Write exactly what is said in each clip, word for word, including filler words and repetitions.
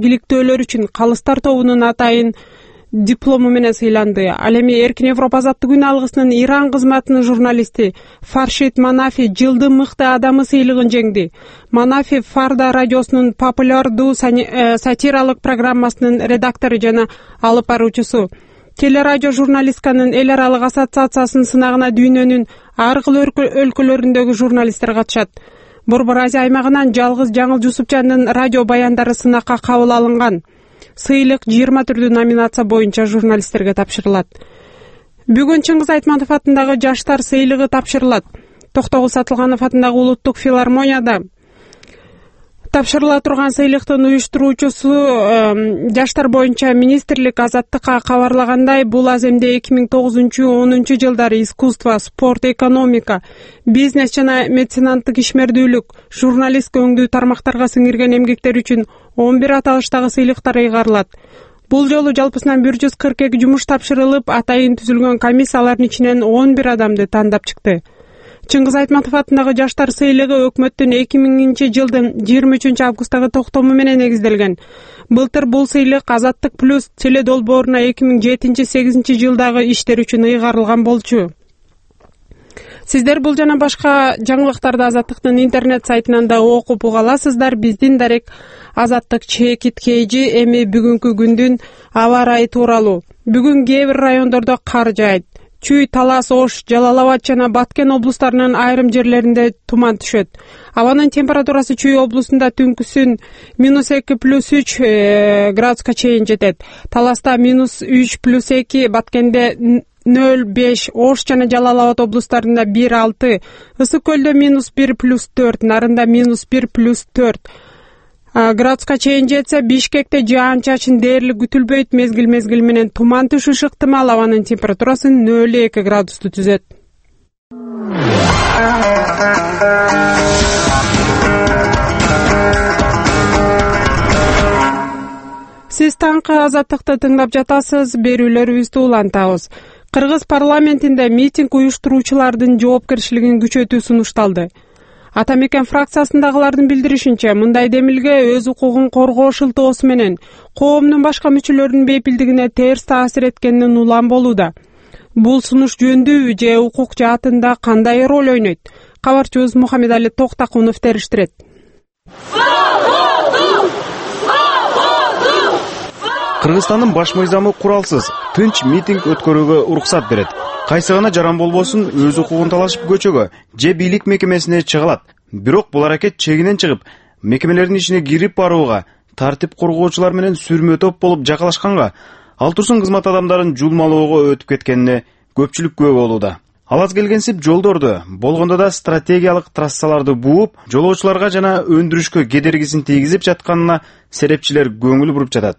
ийгиликтөөлөр үчүн Калыстар тобунун атайын диплому менен сыйланды. Ал эми Эркин Европа азаттык күн алгысынын Иран кызматынын журналисти Фаршид Манафи жылдын мыкты адамы сыйлыгын жеңди. Манафи Фарда радиосунун популярдуу сатиралык программасынын редактору жана алып баруучусу. Телерадио журналистканын эл аралык ассоциациясынын сынагына дүйнөнүн ар кыл өлкөлөрүндөгү журналисттер катышат. Борбор Азия аймагынан жалгыз Жаңыл Жусупжандын радио баяндары сынакка кабыл алынган. Сыйлык жыйырма түрдүү номинация боюнча журналисттерге тапшырылат. Бүгүн Чыңгыз Айтматов атындагы жаштар сыйлыгы тапшырылат. Токтогул Сатылганов атындагы улуттук филармонияда тапшырыла турган сыйлыктын уюштуруучусу жаштар боюнча министрлик Азаттыкка кабарлагандай, бул аземде эки миң тогузунчу онунчу жылдары искусство, спорт, экономика, бизнес жана меценаттык ишмердүүлүк, журналист өңдүү тармактарга сиңирген эмгектер үчүн он бир аталыштагы сыйлыктар ыйгарылат. Бул жолу жалпысынан бир жүз кырк эки жумуш тапшырылып, атайын түзүлгөн комиссиялардын ичинен он бир адамды тандап чыкты. Чыңгыз Айтматов атындагы жаштар сыйлыгы өкмөттүн эки миңинчи жылдын жыйырма үчүнчү августтагы токтому менен негизделген. Былтыр бул сыйлык Азаттык плюс теле долбооруна эки миң жетинчи сегизинчи жылдагы иштер үчүн ыйгарылган болчу. Сиздер бул жана башка жаңылыктарды Азаттыктын интернет сайтынан да окуп уга аласыздар. Биздин дарек Азаттык чекит кейжи эми бүгүнкү күндүн аба ырайы тууралуу. Бүгүн кээ бир райондордо кар жаайт. Чүй, Талас, Ош, Жалал Абад жана Баткен облустарынын айрым жерлеринде туман түшөт. Абанын температурасы Чүй облусунда түнкүсүн минус эки плюс үч градуска чейин жетет. Таласта минус үч плюс эки, Баткенде нөл беш, Ош жана Жалал Абад облустарында бир алты, Ысык көлдө минус бир плюс төрт, Нарында минус бир плюс төрт градуска чейин жетсе, Бишкекте жаан-чачын дээрлик күтүлбөйт, мезгил мезгил менен туман түшүшү ыктымал, абанын температурасы нөл эки градусту түзөт. Сиз таңкы Азаттыкты тыңдап жатасыз, берүүлөрүбүздү улантабыз. Кыргыз парламентинде митинг уюштуруучулардын жоопкерчилигин күчөтүү сунушталды. Атамекен фракциясындагылардын билдиришинче, мындай демилге өз укугун коргоо шылтоосу менен коомдун башка мүчөлөрүнүн бейпилдигине терс таасир эткенинен улам болууда. Бул сунуш жөндүүбү же укук жаатында кандай роль ойнойт? Кабарчыбыз Мухаммедали Токтакунов териштирет. Кыргызстандын баш мыйзамы куралсыз, тынч митинг өткөрүүгө уруксат берет. Кайсы гана жаран болбосун өз укугун талашып көчөгө же бийлик мекемесине чыгалат. Бирок бул аракет чегинен чыгып, мекемелердин ичине кирип барууга, тартип коргоочулар менен сүрмө топ болуп жакалашканга, ал турсун кызмат адамдарын жулмалоого өтүп кеткенине көпчүлүк күбө болууда. Ал аз келгенсип жолдорду, болгондо да стратегиялык трассаларды бууп, жолоочуларга жана өндүрүшкө кедергисин тийгизип жатканына серепчилер көңүл буруп жатат.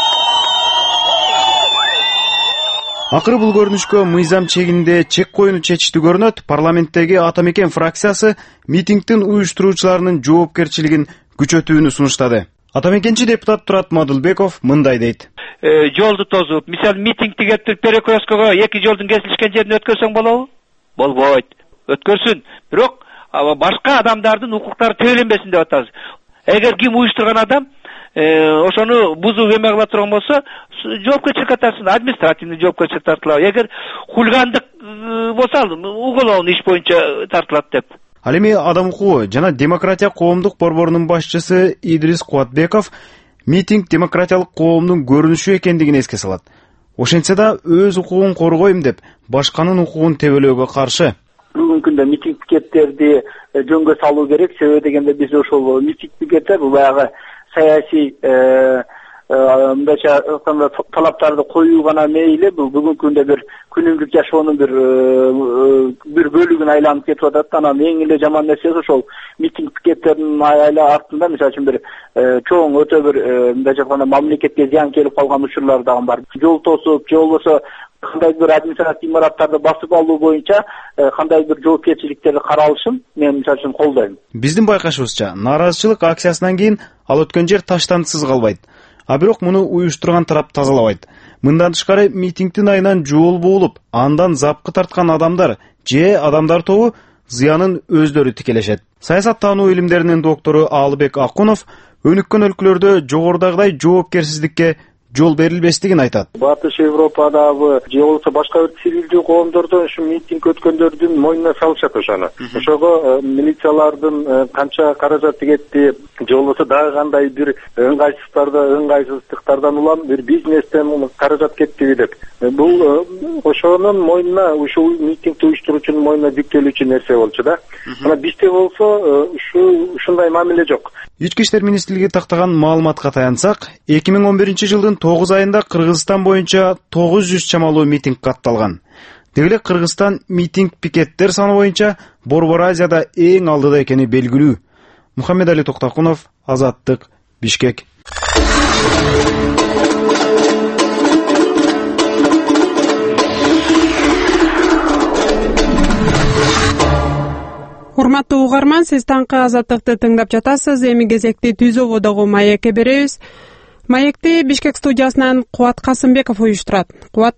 Акыры бул көрүнүшкө мыйзам чегинде чек коюну чечиштүү көрүнөт. Парламенттеги Атамекен фракциясы митингдин уюштуруучуларынын жоопкерчилигин күчөтүүнү сунуштады. Атамекенчи депутат Турат Мадылбеков мындай дейт. Жолду тозуп, мисалы митингди кетирип перекресткага эки жолдун кесилишкен жерине өткөрсөң болобу? Болбойт. Өткөрсүн. Бирок башка адамдардын укуктары тебеленбесин деп атабыз. Эгер ким уюштурган адам ошону бузуп эме кыла турган болсо, жоопкерчиликке тартылсын, административный жоопкерчилик тартылат. Эгер хулигандык болсо, уголовный иш боюнча тартылат деп. Ал эми Адам укугу жана демократия коомдук борборунун башчысы Идрис Куатбеков митинг демократиялык коомдун көрүнүшү экендигин эске салат. Ошентсе да өз укугун коргойм деп, башканын укугун тебелөөгө каршы. Бүгүнкү күндө митинг пикеттерди жөнгө салуу керек. Себеби дегенде биз ошол митинг пикеттер баягы саясий мындайча талаптарды коюу гана мейли, бул бүгүнкү күндө бир күнүмдүк жашоонун бир бир бөлүгүнө айланып кетип атат. Анан эң эле жаман нерсеси ошол митинг пикеттердин айла артында мисалы үчүн бир чоң өтө бир мындайча айтканда мамлекетке зыян келип калган учурлар дагы бар. Жол тосуп, же болбосо кандай бир административ имараттарды басып алуу боюнча кандай бир жоопкерчиликтерди каралышын мен мисалы үчүн колдойм. Биздин байкашыбызча, нааразычылык акциясынан кийин ал өткөн жер таштандысыз калбайт. А бирок муну уюштурган тарап тазалабайт. Мындан тышкары митингдин айынан жол буулуп, андан запкы тарткан адамдар же адамдар тобу зыянын өздөрү тикелешет. Саясат таануу илимдеринин доктору Алыбек Акунов өнүккөн өлкөлөрдө жогорудагыдай жоопкерсиздикке жол берилбестигин айтат. Батыш Европадагы же болбосо башка бир цивилдүү коомдордон ушу митинг өткөндөрдүн мойнуна салышат ошону. Ошого милициялардын канча каражаты кетти, же болбосо дагы кандай бир ыңгайсыздыктардан ыңгайсыздыктардан улам бир бизнестен каражат кеттиби деп. Бул ошонун мойнуна, ушул митингди уюштуруучунун мойнуна жүктөлүүчү нерсе болчу да. Мына бизде болсо ушу ушундай мамиле жок. Ички иштер министрлиги тактаган маалыматка таянсак, эки миң он биринчи жылдын тогуз айында Кыргызстан боюнча тогуз жүз чамалуу митинг катталган. Деги эле Кыргызстан митинг пикеттер саны боюнча Борбор Азияда эң алдыда экени белгилүү. Мухаммедали Токтокунов, Азаттык, Бишкек. Урматтуу угарман, сиз таңкы Азаттыкты тыңдап жатасыз. Эми кезекти Түз ободогу маекке беребиз. Маекти Бишкек студиясынан Кубат Касымбеков уюштурат. Кубат.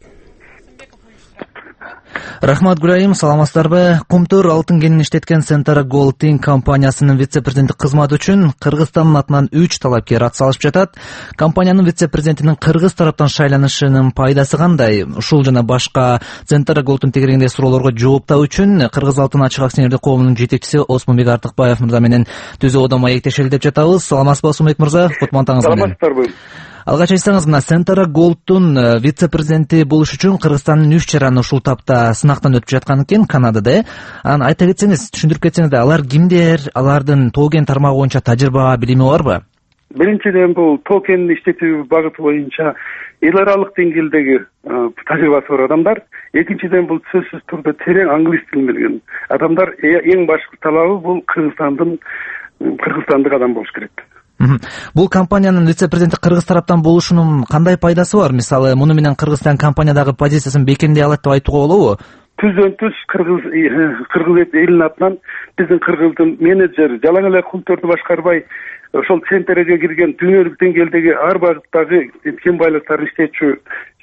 Рахмат, Гүлайым, саламатсыздарбы? Кумтур алтын кенин иштеткен Centara Gold Team компаниясынын вице-президенти кызматы үчүн Кыргызстандын атынан үч талапкер ат салышып жатат. Компаниянын вице-президентинин кыргыз тараптан шайланышынын пайдасы кандай? Ушул жана башка Centara Gold'ун тегерегиндеги суроолорго жооп табуу үчүн Кыргыз алтын ачык акционердик коомунун жетекчиси Осмонбек Артыкбаев мырза менен Түз ободо маектешели деп жатабыз. Саламатсызбы, Осмонбек мырза? Кутмандаңыз менен. Саламатсыздарбы. Алгач айтсаңыз, мына Centara Gold'ун вице-президенти болуш үчүн Кыргызстандын үч жараны ушул тапта сынактан өтүп жаткан экен Канадада. Анан айта кетсеңиз, түшүндүрүп кетсеңиз да, алар кимдер, алардын токен тармагы боюнча тажрыйба, билими барбы? Биринчиден, бул токен иштетүү багыты боюнча эл аралык деңгээлдеги тажрыйбасы бар адамдар. Экинчиден, бул сөзсүз түрдө терең англис тилин билген адамдар. Эң башкы талабы бул Кыргызстандын кыргызстандык адам болуш керек. Бул компаниянын вице-президенти кыргыз тараптан болушунун кандай пайдасы бар? Мисалы, муну менен Кыргызстан компаниядагы позициясын бекемдей алат деп айтууга болобу? Түздөн түз кыргыз кыргыз элинин атынан биздин кыргыздын менеджери жалаң эле култөрдү башкарбай, ошол Centaraga кирген дүйнөлүк деңгээлдеги ар багыттагы кен байлыктарын иштетүүчү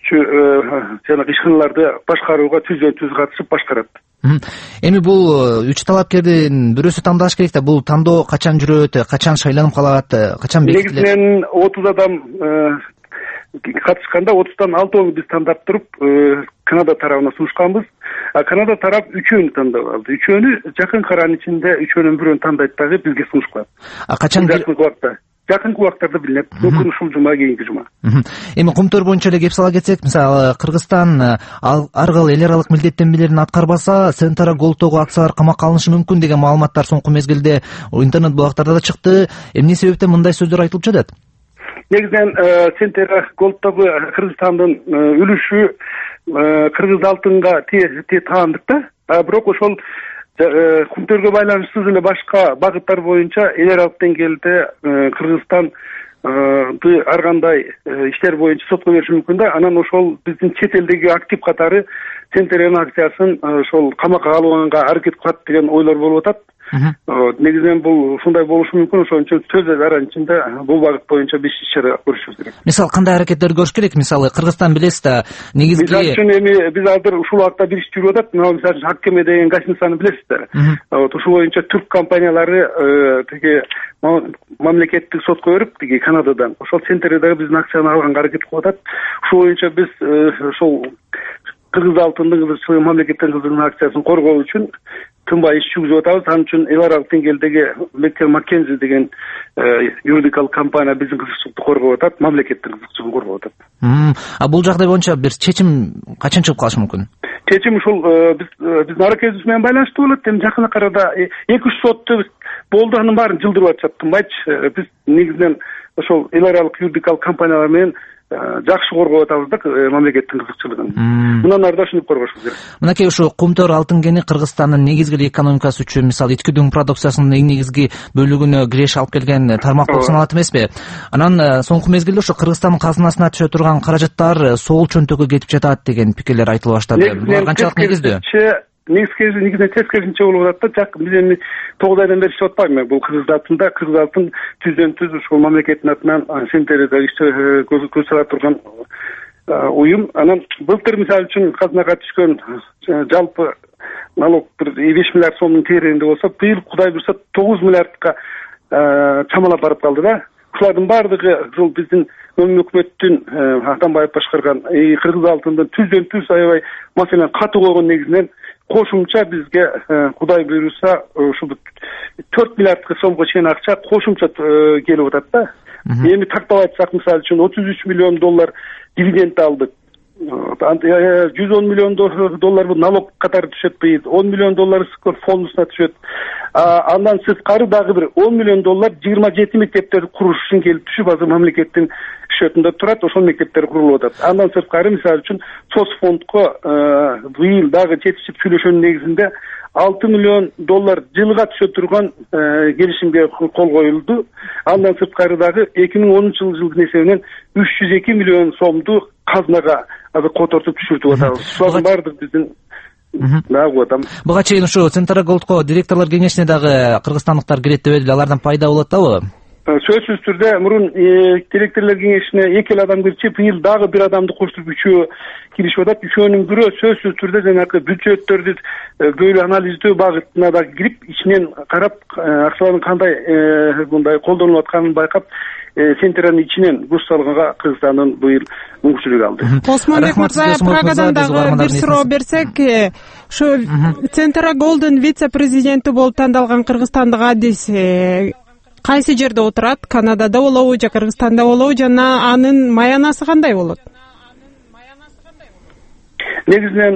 жана ишканаларды башкарууга түздөн түз катышып башкарат. Эми бул үч талапкердин бирөөсү тандаш керек да, бул тандоо качан жүрөт, качан шайланып калат, качан бекитилет? Негизинен отуз адам катышканда отуздан алтыны биз тандап туруп Канада тарабына сунушканбыз. А Канада тарап үчөөнү тандап алды. Үчөөнү жакын каранын ичинде үчөөнүн бирөөнү тандайт дагы бизге сунушкан. А качан жакын убакытта? Жакынкы убактарда билинет. Мүмкүн ушул жума, кийинки жума. Эми Кумтөр боюнча эле кеп сала кетсек, мисалы Кыргызстан ар кыл эл аралык милдеттенмелерин аткарбаса, Centara Gold'тогу акциялар камакка алынышы мүмкүн деген маалыматтар соңку мезгилде интернет булактарда да чыкты. Эмне себептен мындай сөздөр айтылып жатат? Негизинен Centara Gold'тогу Кыргызстандын үлүшү кыргыз алтынга таандык да. Бирок ошол Кумтөргө байланыштуу эле башка багыттар боюнча эл аралык деңгээлде Кыргызстан ар кандай иштер боюнча сотко бериши мүмкүн да. Анан ошол биздин чет элдеги актив катары Centara'нын акциясын ошол камакка алганга аракет кылат деген ойлор болуп атат. Негизинен бул ушундай болушу мүмкүн, ошон үчүн төз аранын ичинде бул багыт боюнча биз иш-чара көрүшүбүз керек. Мисалы, кандай аракеттер көрүш керек? Мисалы, Кыргызстан билесиз да, негизги Мисалы үчүн эми биз азыр ушул убакта бир иш жүрүп атат. Мына мисалы Хаккеме деген гостиницаны билесиз да. Вот ушул боюнча түрк компаниялары тиги мамлекеттик сотко берип, тиги Канададан ошол Centara'дагы биздин акцияны алганга аракет кылып атат. Ушул боюнча биз ошол кыргыз алтындын кызыкчылыгы, мамлекеттин кызыгынын акциясын коргоо үчүн тынбай иш жүргүзүп атабыз. Анын үчүн эл аралык деңгээлдеги Маккензи деген юридикалык компания биздин кызыкчылыкты коргоп атат, мамлекеттин кызыкчылыгын коргоп атат. А бул жагдай боюнча бир чечим качан чыгып калышы мүмкүн? Чечим ушул биздин аракетибиз менен байланыштуу болот. Эми жакын арада эки үч сотту болду, анын баарын жылдырып атышат. Тынбайчы биз негизинен ошол эл аралык юридикалык компаниялар менен жакшы коргоп атабыз да мамлекеттин кызыкчылыгын. Мындан ары да ушинтип коргошубуз керек. Мынакей ушу Кумтөр алтын кени Кыргызстандын негизги экономикасы үчүн, мисалы, ички дүң продукциясынын эң негизги бөлүгүнө киреш алып келген тармак болуп саналат эмеспи? Анан соңку мезгилде ушу Кыргызстандын казынасына түшө турган каражаттар сол чөнтөккө кетип жатат деген пикирлер айтылып баштады. Булар канчалык негиздүү? Негизинен тескерисинче болуп атат да. Биз эми тогуз айдан бери иштеп атпайбы? Бул кыргыз алтында, кыргыз алтын түздөн түз ушул мамлекеттин атынан Centara'да көз сала турган уюм. Анан былтыр мисалы үчүн казынага түшкөн жалпы налог бир беш миллиард сомдун тегерегинде болсо, быйыл Кудай буйрса тогуз миллиардка чамалап барып калды да. ушулардын баардыгы ушул биздин өкмөттүн Атамбаев башкарган Кыргыз алтындын түздөн түз аябай маселени катуу койгон негизинен кошумча бизге Кудай буйруса ушул төрт миллиардга сомго чейин акча кошумча келип атат да. Эми тактап айтсак, мисалы үчүн отуз үч миллион доллар дивиденд алдык. жүз он миллион доллар налог катары түшөт быйыл, он миллион доллар фондусуна түшөт. Андан сырткары дагы бир он миллион доллар жыйырма жети мектептерди куруш үчүн келип түшүп, азыр мамлекеттин счетунда турат, ошол мектептер курулуп атат. Андан сырткары мисалы үчүн соцфондко быйыл дагы жетишип сүйлөшүүнүн негизинде алты миллион доллар жылга түшө турган келишимге кол коюлду. Андан сырткары дагы эки миң онунчу жылдын эсебинен үч жүз эки миллион сомду казнага азыр котортуп түшүртүп атабыз. Ушулардын баардыгы биздин дагы атам. Буга чейин ушу Центра Голдко директорлор кеңешине дагы кыргызстандыктар кирет деп эле, алардан пайда болот атабы? Сөзсүз түрдө мурун директорлор кеңешине эки эле адам кирчи, быйыл дагы бир адамды коштуруп үчөө киришип атат. Үчөөнүн бирөө сөзсүз түрдө жанагы бюджеттөрдү көйлүү анализдөө багытына да кирип, ичинен карап, акчалардын кандай мындай колдонулуп атканын байкап, Центранын ичинен курс салганга Кыргызстандын быйыл мүмкүнчүлүк алды. Осмонбек мырза, Прагадан дагы бир суроо берсек, ушу Центра Голдун вице-президенти болуп тандалган кыргызстандык адис кайсы жерде отурат? Канадада болобу же Кыргызстанда болобу, жана анын маянасы кандай болот? Негизинен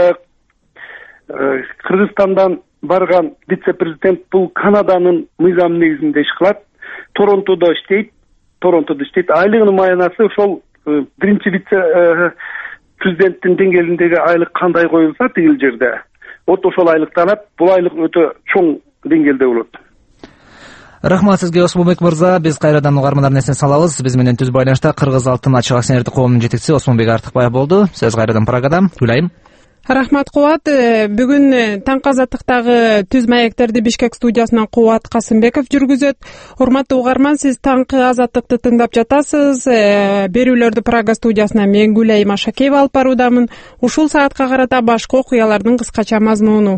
Кыргызстандан барган вице-президент бул Канаданын мыйзамы негизинде иш кылат. Торонтодо иштейт, Торонтодо иштейт. Айлыгынын маянасы ошол биринчи вице президенттин деңгээлиндеги айлык кандай коюлса тигил жерде, вот ошол айлыктанат. Бул айлык өтө чоң деңгээлде болот. Рахмат сизге, Осмонбек мырза. Биз кайрадан угармандардын эсине салабыз. Биз менен түз байланышта Кыргыз алтын ачык акционердик коомунун жетекчиси Осмонбек Артыкбаев болду. Сөз кайрадан Прагадан. Уйлайм. Рахмат Кубат. Бүгүн таңкы азаттыктагы түз маектерди Бишкек студиясынан Кубат Касымбеков жүргүзөт. Урматтуу угарман, сиз таңкы азаттыкты тыңдап жатасыз. Берүүлөрдү Прага студиясынан мен Гүлайым Ашакеева алып баруудамын. Ушул саатка карата башкы окуялардын кыскача мазмуну.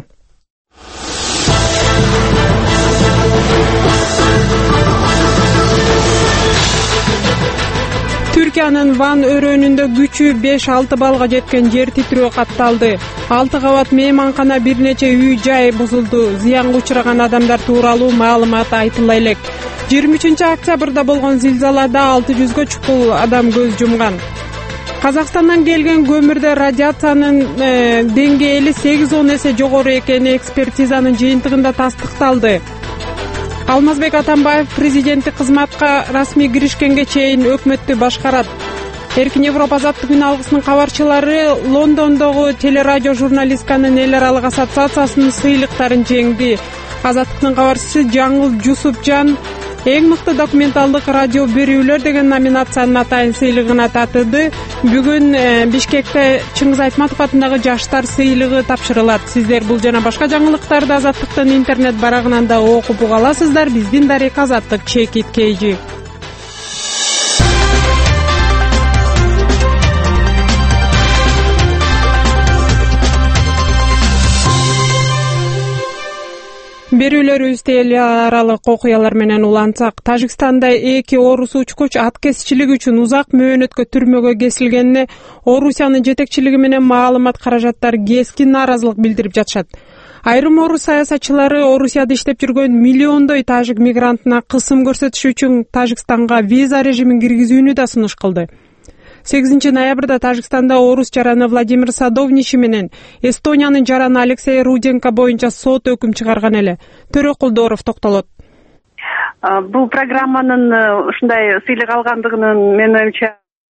Түркиянын Ван өрөөнүндө күчү беш алты балга жеткен жер титирөө катталды. алты кабат мейманкана, бир нече үй жай бузулду. Зыянга учураган адамдар тууралуу маалымат айтыла элек. жыйырма үчүнчү октябрда болгон зилзалада алты жүзгө чукул адам көз жумган. Казакстандан келген көмүрдө радиациянын деңгээли сегиз он эсе жогору экени экспертизанын жыйынтыгында тастыкталды. Алмазбек Атамбаев президенттик кызматка расмий киришкенге чейин өкмөттү башкарат. Эркин Европа азаттык күн алгысынын кабарчылары Лондондогу телерадио журналистканын эл аралык ассоциациясынын сыйлыктарын жеңди. Азаттыктын кабарчысы Жаңыл Жусупжан эң мыкты документалдык радио берүүлөр деген номинациянын атайын сыйлыгына татыды. Бүгүн Бишкекте Чыңгыз Айтматов атындагы жаштар сыйлыгы тапшырылат. Сиздер бул жана башка жаңылыктарды Азаттыктын интернет барагынан да окуп уга аласыздар. Биздин дарек Азаттык чекит кейжи. Берүүлөрүбүздү эл аралык окуялар менен улантсак, Тажикстанда эки орус учкуч аткезчилик үчүн узак мөөнөткө түрмөгө кесилгенине Орусиянын жетекчилиги менен маалымат каражаттар кескин нааразылык билдирип жатышат. Айрым орус саясатчылары Орусияда иштеп жүргөн миллиондой тажик мигрантына кысым көрсөтүш үчүн Тажикстанга виза режимин киргизүүнү да сунуш кылды. сегизинчи ноябрда Тажикстанда орус жараны Владимир Садовничи менен Эстониянын жараны Алексей Руденко боюнча сот өкүм чыгарган эле. Төрө Кулдоров токтолот. Бул программанын ушундай сыйлык алгандыгынын менин оюмча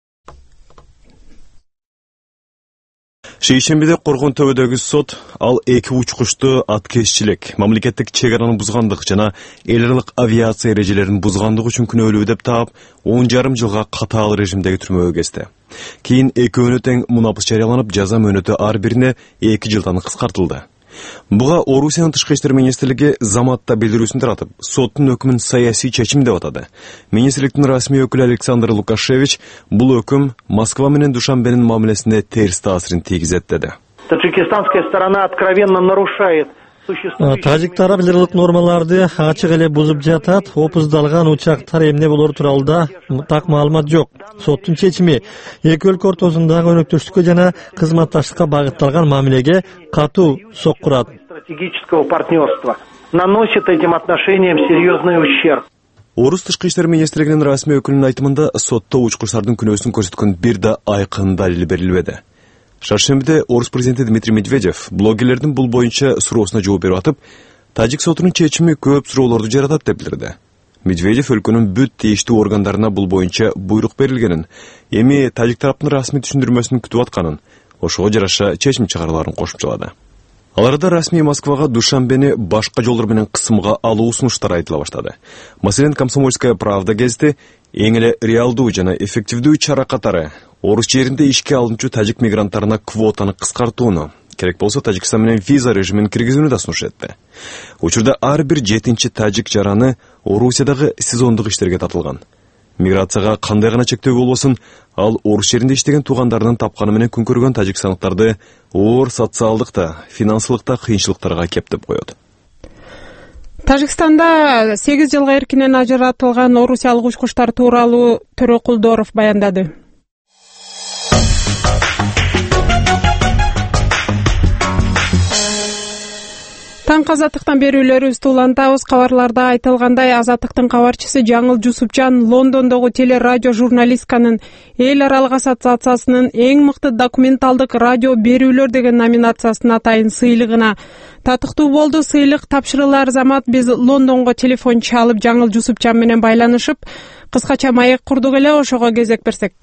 Шейшембиде Коргон төбөдөгү сот ал эки учкучту аткезчилик, мамлекеттик чек араны бузгандык жана эл аралык авиация эрежелерин бузгандык үчүн күнөөлүү деп таап, он жарым жылга катаал режимдеги түрмөгө кести. Кийин экөөнү тең мунапыс жарыяланып, жаза мөөнөтү ар бирине эки жылдан кыскартылды. Буга Орусиянын тышкы иштер министрлиги заматта билдирүүсүн таратып, соттун өкүмүн саясий чечим деп атады. Министрликтин расмий өкүлү Александр Лукашевич бул өкүм Москва менен Душанбенин мамилесине терс таасирин тийгизет деди. Таджикистанская сторона откровенно нарушает. Тажик тарап лиралык нормаларды ачык эле бузуп жатат. Опуздалган учактар эмне болор тууралуу так маалымат жок. Соттун чечими эки өлкө ортосундагы өнөктөштүккө жана кызматташтыкка багытталган мамилеге катуу соккурат. Стратегического партнерства наносит этим отношениям серьезный ущерб. Орус тышкы иштер министрлигинин расмий өкүлүнүн айтымында сотто учкучтардын күнөөсүн көрсөткөн бир да айкын далил берилбеди. Шаршембиде Орус президенти Дмитрий Медведев блогерлердин бул боюнча суроосуна жооп берип атып, тажик сотунун чечими көп суроолорду жаратат деп билдирди. Медведев өлкөнүн бүт тийиштүү органдарына бул боюнча буйрук берилгенин, эми тажик тараптын расмий түшүндүрмөсүн күтүп атканын, ошого жараша чечим чыгаруларын кошумчалады. Аларда расмий Москвага Душанбени башка жолдор менен кысымга алуу сунуштары айтыла баштады. Маселен, Комсомольская правда гезити эң эле реалдуу жана эффективдүү чара катары Орус жеринде ишке алынчу тажик мигранттарына квотаны кыскартууну, керек болсо Тажикстан менен виза режимин киргизүүнү да сунуш этти. Учурда ар бир жетинчи тажик жараны Орусиядагы сезондук иштерге тартылган. Миграцияга кандай гана чектөө болбосун, ал Орус жеринде иштеген туугандарынын тапканы менен күн көргөн тажикстандыктарды оор социалдык да, финансылык да кыйынчылыктарга кептеп коет. Тажикстанда сегиз жылга эркинен ажыратылган орусиялык учкучтар тууралуу Төрөкулдоров баяндады. Таң Азаттыктан берүүлөрүбүздү улантабыз. Кабарларда айтылгандай, Азаттыктын кабарчысы Жаңыл Жусупжан Лондондогу телерадио журналистканын эл аралык ассоциациясынын эң мыкты документалдык радио берүүлөр деген номинациясына атайын сыйлыгына татыктуу болду. Сыйлык тапшырылар замат биз Лондонго телефон чалып Жаңыл Жусупжан менен байланышып, кыскача маек курдук эле, ошого кезек берсек.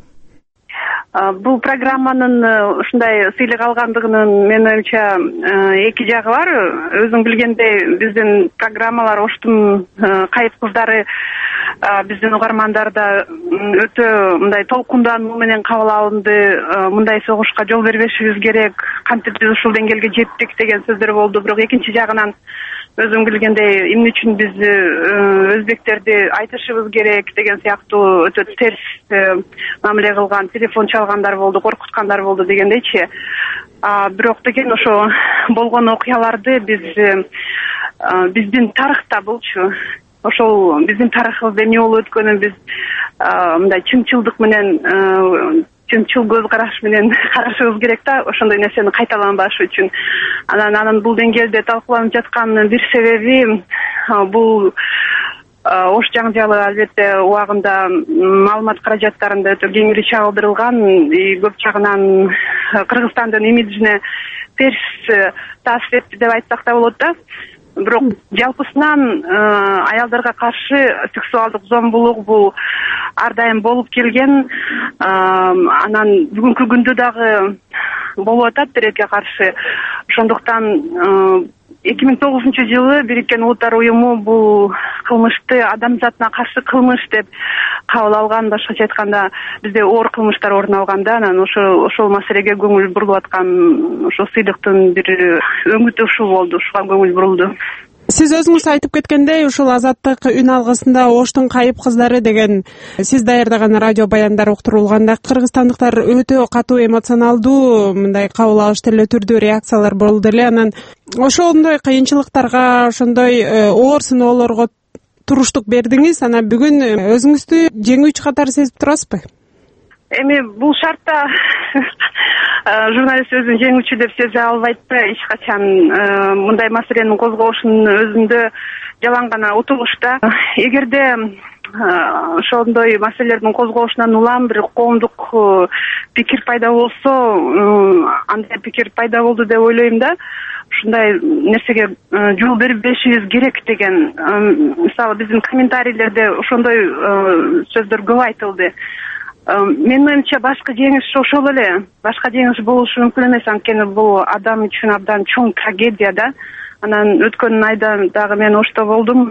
Бул программанын ушундай сыйлык алгандыгынын менин оюмча эки жагы бар. Өзүң билгендей, биздин программалар Оштун кайып кыздары биздин угармандарда өтө мындай толкундануу менен кабыл алынды. Мындай согушка жол бербешибиз керек, кантип биз ушул деңгээлге жеттик деген сөздөр болду. Бирок экинчи жагынан өзүң билгендей, эмне үчүн биз өзбектерди айтышыбыз керек деген сыяктуу өтө терс мамиле кылган, телефон чалгандар болду, коркуткандар болду дегендейчи. Бирок деген ошо болгон окуяларды биз биздин тарыхта болчу. Ошол биздин тарыхыбызда эмне болуп өткөнүн биз мындай чынчылдык менен, чынчыл көз караш менен карашыбыз керек да, ошондой нерсени кайталанбаш үчүн. Анан анын бул деңгээлде талкууланып жатканынын бир себеби бул Ош жаңжалы албетте убагында маалымат каражаттарында өтө кеңири чагылдырылган, көп жагынан Кыргызстандын имиджине терс таасир этти деп айтсак да болот да. Бирок жалпысынан аялдарга каршы сексуалдык зомбулук бул ар дайым болуп келген. Анан бүгүнкү күндө дагы болуп атат тилекке каршы. Ошондуктан эки миң тогузунчу жылы Бириккен Улуттар уюму бул кылмышты адамзатына каршы кылмыш деп кабыл алган. Башкача айтканда, бизде оор кылмыштар орун алганда, анан ошол ошол маселеге көңүл бурулуп аткан ошо сыйлыктын бир өңүтү ушул болду, ушуга көңүл бурулду. Сиз өзүңүз айтып кеткендей, ушул Азаттык үн алгысында Оштун кайып кыздары деген сиз даярдаган радио баяндар уктурулганда, кыргызстандыктар өтө катуу эмоционалдуу мындай кабыл алышты эле, түрдүү реакциялар болду эле. Анан ошондой кыйынчылыктарга, ошондой оор сыноолорго туруштук бердиңиз. Анан бүгүн өзүңүздү жеңүүчү катары сезип турасызбы? Эми бул шартта журналист өзүн жеңүүчү деп сезе албайт да, эч качан. Мындай маселенин козголушунун өзүндө жалаң гана утулуш да. Эгерде ошондой маселелердин козголушунан улам бир коомдук пикир пайда болсо, андай пикир пайда болду деп ойлойм да. Ушундай нерсеге жол бербешибиз керек деген. Мисалы, биздин комментарийлерде ошондой сөздөр көп айтылды. Менин оюмча башкы жеңиш ошол эле. Башка жеңиш болушу мүмкүн эмес, анткени бул адам үчүн абдан чоң трагедия да. Анан өткөн айда дагы мен Ошто болдум.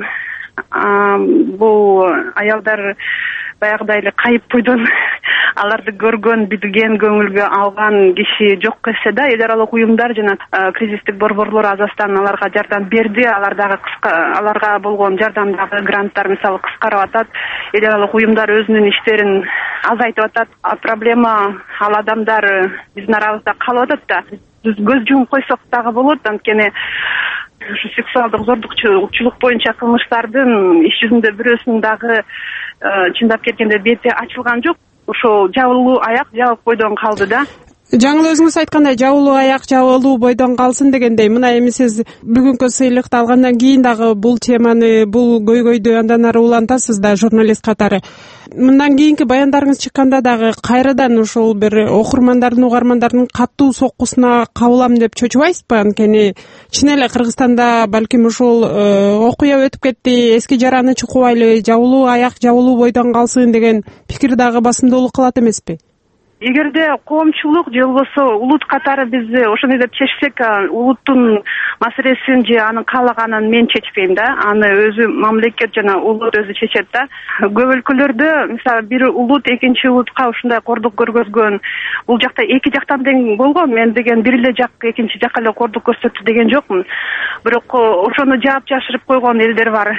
Бул аялдар баягыдай эле кайып бойдон аларды көргөн, билген, көңүлгө алган киши жок эсе да. Эл аралык уюмдар жана кризистик борборлор Азастан аларга жардам берди. Алар дагы аларга болгон жардамдагы гранттар мисалы кыскарып атат. Эл аралык уюмдар өзүнүн иштерин азайтып атат. Проблема ал адамдар биздин арабызда калып атат да. Биз көз жумуп койсок дагы болот, анткени ушу сексуалдык зордукчулук боюнча кылмыштардын иш жүзүндө бирөөсүнүн дагы чындап келгенде бети ачылган жок. Ошол жабылуу аяк жабык бойдон калды да. Жаңыл өзүңүз айткандай жабылуу аяк жабылуу бойдон калсын дегендей, мына эми сиз бүгүнкү сыйлыкты алгандан кийин дагы бул теманы, бул көйгөйдү андан ары улантасыз да журналист катары. Мындан кийинки баяндарыңыз чыкканда дагы кайрадан ушул бир окурмандардын, угармандардын катуу соккусуна кабылам деп чочубайсызбы? Анткени чын эле Кыргызстанда балким ушул окуя өтүп кетти, эски жараны чукубайлы, жабылуу аяк жабылуу бойдон калсын деген пикир дагы басымдуулук кылат эмеспи? Эгерде коомчулук же болбосо улут катары биз ошондой деп чечсек, улуттун маселесин же анын каалаганын мен чечпейм да. Аны өзү мамлекет жана улут өзү чечет да. Көп өлкөлөрдө мисалы бир улут экинчи улутка ушундай кордук көргөзгөн, бул жакта эки жактан тең болгон. Мен деген бир эле жак экинчи жакка эле кордук көрсөттү деген жокмун. Бирок ошону жаап жашырып койгон элдер бар.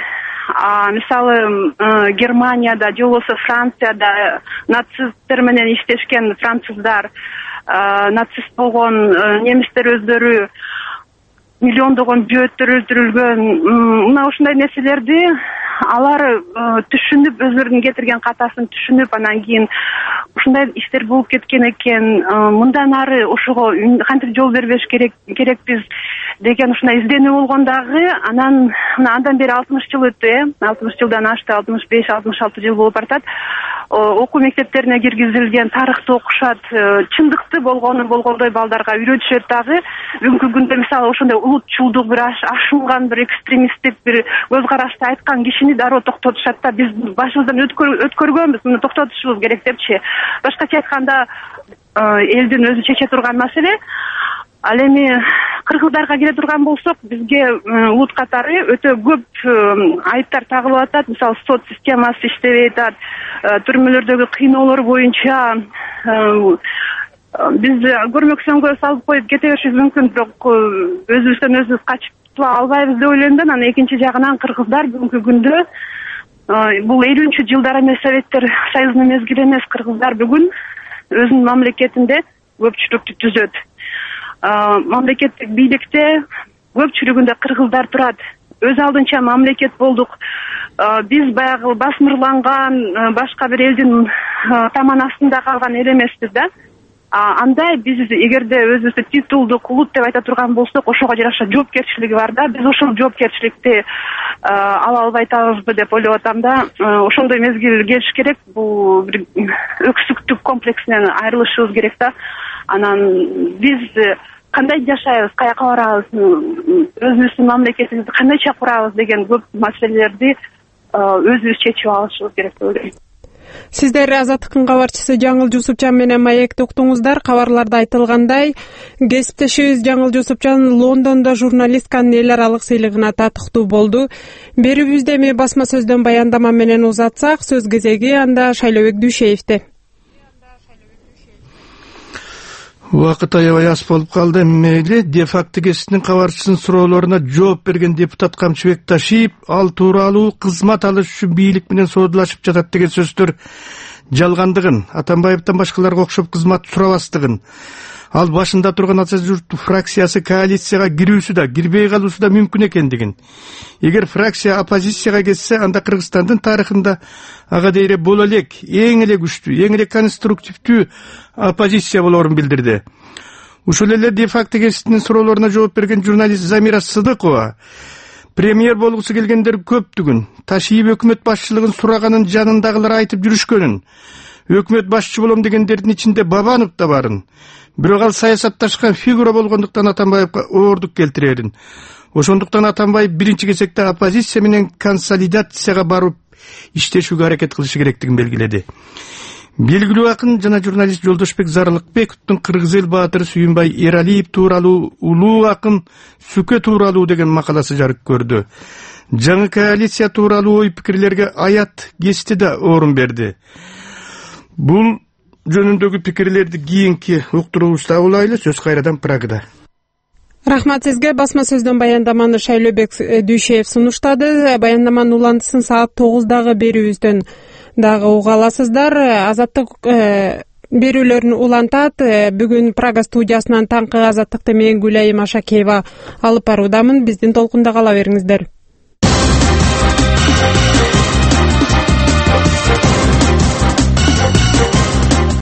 А мисалы Германияда же болбосо Францияда нацисттер менен иштешкен француздар, нацист болгон немистер өздөрү миллиондогон жөөттөр өлтүрүлгөн. Мына ушундай нерселерди алар түшүнүп, өзлөрүнүн кетирген катасын түшүнүп, анан кийин ушундай иштер болуп кеткен экен, мындан ары ошого кантип жол бербеш керек керекпиз деген ушундай изденүү болгон дагы. Анан андан бери алтымыш жыл өттү, э алтымыш жылдан ашты, алтымыш беш алтымыш алты жыл болуп баратат. Окуу мектептерине киргизилген, тарыхты окушат, чындыкты болгону болгондой балдарга үйрөтүшөт дагы. Бүгүнкү күндө мисалы ошондой улутчулдук бир ашылган, бир экстремисттик бир көз карашты айткан кишини дароо токтотушат да. Биз башыбыздан өткөргөнбүз, муну токтотушубуз керек депчи. Башкача айтканда, элдин өзү чече турган маселе. Ал эми кыргыздарга келе турган болсок, бизге улут катары өтө көп айыптар тагылып атат. Мисалы сот системасы иштебей атат, түрмөлөрдөгү кыйноолор боюнча биз көрмөксөнгө салып коюп кете беришибиз мүмкүн, бирок өзүбүздөн өзүбүз качып албайбыз деп ойлойм да. Анан экинчи жагынан кыргыздар бүгүнкү күндө бул элүүнчү жылдар эмес, Советтер Союзунун мезгили эмес, кыргыздар бүгүн өзүнүн мамлекетинде көпчүлүктү түзөт. Мамлекеттик бийликте көпчүлүгүндө кыргыздар турат. Өз алдынча мамлекет болдук. Биз баягы басмырланган башка бир элдин таман астында калган эл эмеспиз да. Андай биз эгерде өзүбүздү титулдук улут деп айта турган болсок, ошого жараша жоопкерчилиги бар да. Биз ошол жоопкерчиликти ала албай атабызбы деп ойлоп атам да. Ошондой мезгил келиш керек. Бул бир өксүктүк комплексинен айрылышыбыз керек да. Анан биз кандай жашайбыз, каяка барабыз, өзүбүздүн мамлекетибизди кандайча курабыз деген көп маселелерди өзүбүз чечип алышыбыз керек деп ойлойм. Сиздер Азаттыктын кабарчысы Жаңыл Жусупжан менен маекти уктуңуздар. Кабарларда айтылгандай, кесиптешибиз Жаңыл Жусупжан Лондондо журналистканын эл аралык сыйлыгына татыктуу болду. Берүүбүздө эми басма сөздөн баяндама менен узатсак, сөз кезеги анда Шайлообек Дүйшеевде. Убакыт аябай аз болуп калды. Мейли де факто кесиптин кабарчысынын суроолоруна жооп берген депутат Камчыбек Ташиев ал тууралуу кызмат алыш үчүн бийлик менен соодулашып жатат деген сөздөр жалгандыгын, Атамбаевден башкаларга окшоп кызмат сурабастыгын, ал башында турган Ата журт фракциясы коалицияга кирүүсү да, кирбей калуусу да мүмкүн экендигин. Эгер фракция оппозицияга кетсе, анда Кыргызстандын тарыхында ага дейре боло элек эң эле күчтүү, эң эле конструктивдүү оппозиция болорун билдирди. Ушул эле де факто кесиптин суроолоруна жооп берген журналист Замира Сыдыкова премьер болгусу келгендер көптүгүн, Ташиев өкмөт башчылыгын сураганын жанындагылар айтып жүрүшкөнүн, өкмөт башчы болом дегендердин ичинде Бабанов да барын, бирок ал саясатташкан фигура болгондуктан Атамбаевга оордук келтирерин. Ошондуктан Атамбаев биринчи кезекте оппозиция менен консолидацияга барып иштешүүгө аракет кылышы керектигин белгиледи. Белгилүү акын жана журналист Жолдошбек Зарылыкбековдун Кыргыз эл баатыры Сүйүнбай Эралиев тууралуу улуу акын Сүкө тууралуу деген макаласы жарык көрдү. Жаңы коалиция тууралуу ой пикирлерге аят кести да орун берди. Бул жөнүндөгү пикирлерди кийинки уктуруубузда улайлы. Сөз кайрадан Прагада. Рахмат сизге. Басма сөздөн баяндаманы Шайлообек Дүйшеев сунуштады. Баяндаманын уландысын саат тогуздагы берүүбүздөн дагы уга аласыздар. Азаттык берүүлөрүн улантат. Бүгүн Прага студиясынан таңкы азаттыкты мен Гүлайым Ашакеева алып баруудамын. Биздин толкунда кала бериңиздер.